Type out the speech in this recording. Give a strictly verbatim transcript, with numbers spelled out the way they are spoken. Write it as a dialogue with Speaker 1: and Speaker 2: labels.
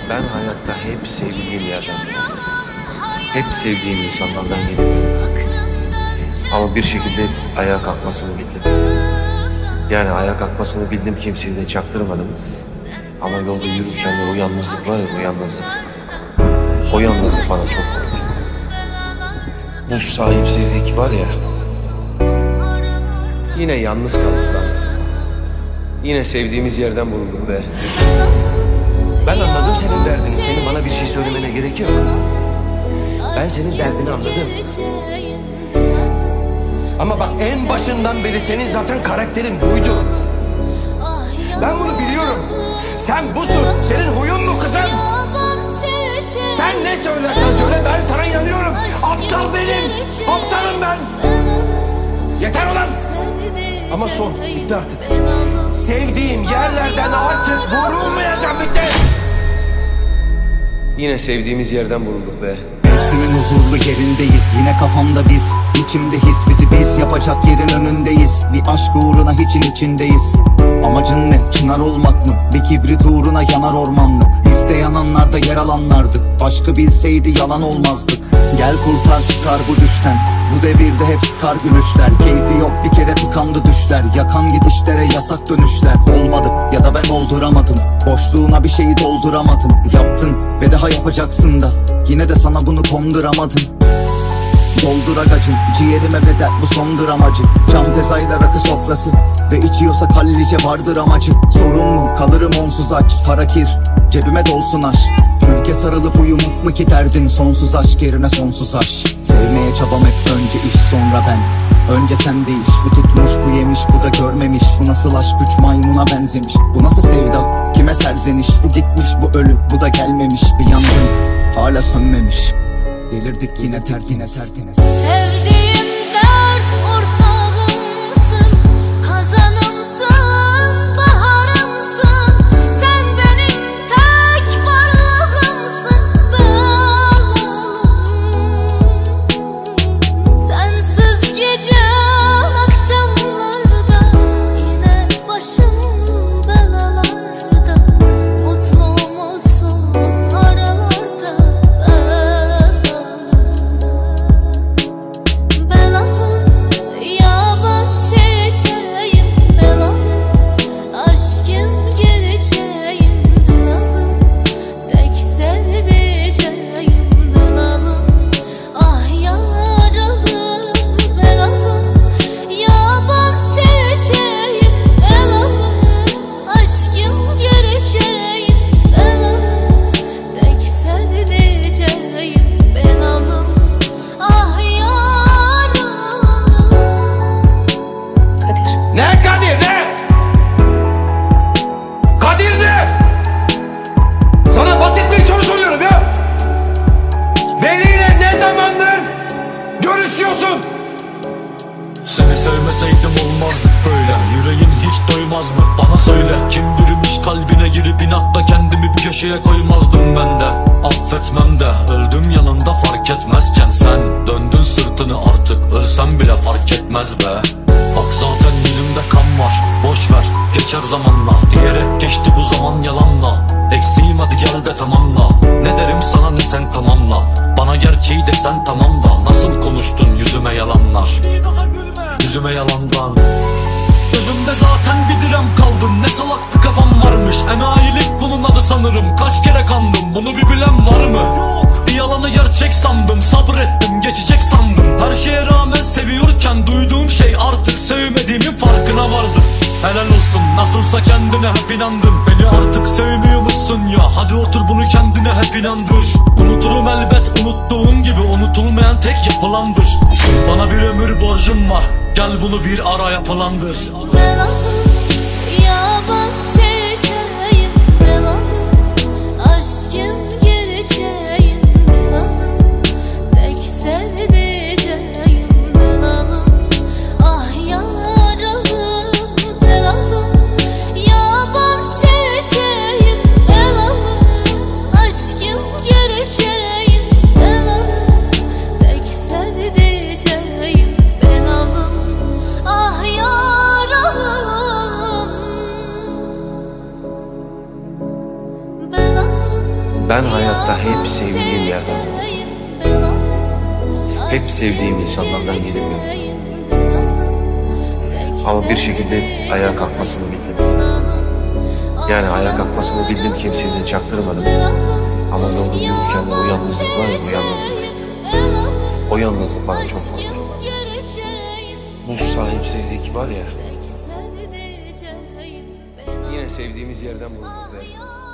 Speaker 1: Ben hayatta hep sevdiğim yerden, hep sevdiğim insanlardan geliyorum. Ama bir şekilde hep ayağa kalkmasını bildim. Yani ayağa kalkmasını bildim, kimseyi de çaktırmadım. Ama yolda yürürken de o yalnızlık var ya, o yalnızlık. O yalnızlık bana çok vurdu. Bu sahipsizlik var ya. Yine yalnız kaldık lan. Yine sevdiğimiz yerden vuruldum be. Ben anladım senin derdini. Senin bana bir şey söylemene gerek yok. Ben senin derdini anladım. Ama bak, en başından beri senin zaten karakterin buydu. Ben bunu biliyorum. Sen busun. Senin huyun mu kızım? Sen ne söylersen söyle, ben sana inanıyorum. Aptal benim. Aptalım ben. Yeter ulan. Ama son. Bitti artık. Sevdiğim yerlerden artık vurulmayacağım. Bitti. Yine sevdiğimiz yerden vurulduk be.
Speaker 2: Mevsimin huzurlu yerindeyiz. Yine kafamda biz, içimde his. Bizi biz yapacak yerin önündeyiz. Bir aşk uğruna hiçin içindeyiz. Amacın ne? Çınar olmak mı? Bir kibrit uğruna yanar ormanlık. Biz de yananlarda yer alanlardık. Aşkı bilseydi yalan olmazdık. Gel kurtar çıkar bu düşten. Bu devirde hep çıkar gülüşler. Keyfi yok bir kere tıkandı düşler. Yakan gidişlere yasak dönüşler. Olmadı ya da ben olduramadım. Boşluğuna bir şeyi dolduramadım. Yaptın ve daha yapacaksın da. Yine de sana bunu konduramadım. Doldur agacım, ciğerime bedel bu sondur amacı. Cam fezayla rakı sofrası ve içiyorsa hallice vardır amacı. Sorun mu? Kalırım onsuz aç. Para kir, cebime dolsun aşk. Türkiye sarılıp uyumak mı ki derdin? Sonsuz aşk yerine sonsuz aşk. Sevmeye çabam hep önce iş sonra ben. Önce sen değiş. Bu tutmuş bu yemiş bu da görmemiş. Bu nasıl aşk üç maymuna benzemiş. Bu nasıl sevda kime serzeniş. Bu gitmiş bu ölü bu da gelmemiş. Bir yangın hala sönmemiş. Delirdik yine tertine tertine.
Speaker 3: Sevdiğim dert ortağımsın, hazanımsın, baharımsın. Sen benim tek varlığımsın, belalım. Sensiz gece akşamlarda, yine başım belalarda. Mutlu musun aralarda,
Speaker 1: Ne Kadir ne? Kadir ne? Sana basit bir soru soruyorum ya. Veli'yle ne zamandır görüşüyorsun?
Speaker 4: Seni sevmeseydim olmazdık böyle. Yüreğin hiç doymaz mı? Bana söyle. Kim bürümüş kalbine girip inatla kendimi bir köşeye koymazdım ben de. Affetmem de öldüm yanında fark etmezken sen döndün sırtını artık. Ölsem bile fark etmez be. Bak zaten yüzümde kan var, boş ver geçer zamanla. Diyerek geçti bu zaman yalanla. Eksiğim hadi gel de tamamla. Ne derim sana ne sen tamamla. Bana gerçeği de sen tamamla. Nasıl konuştun yüzüme yalanlar. Yüzüme yalandan. Gözümde zaten bir direm kaldın. Ne salak bir kafam varmış. Enayilik bunun adı sanırım. Kaç kere kandım bunu bir bilen var mı? Bir yalanı gerçek sandım. Sabrettim geçecek sandım. Her şeye rağmen seviyorken duyduğum şey artık sevmediğimin farkına vardım. Helal olsun nasılsa kendine hep inandın. Beni artık sevmiyor musun ya? Hadi otur bunu kendine hep inandır. Unuturum elbet unuttuğun gibi unutulmayan tek yapılandır. Bana bir ömür borcum var. Gel bunu bir ara yapılandır.
Speaker 3: Belalım, yaban çiçeğim, belalım. Aşkım gerçeğim, belalım. Tek sevdiceğim, belalım. Ah yaralım, belalım. Yaban çiçeğim, belalım. Aşkım gerçeğim, belalım. Tek sevdiceğim, belalım. Ah yaralım.
Speaker 1: Ben hayatta hep sevdiğim yerden buldum. Hep sevdiğim insanlardan gelemiyorum. Ama bir şekilde ayağa kalkmasını bildim. Yani ayağa kalkmasını bildim, kimseye de çaktırmadım. Ama ne olur yürürken o yalnızlık var ya, o yalnızlık. O yalnızlık bana çok vurdu. Bu sahipsizlik var ya, yine sevdiğimiz yerden bulduk.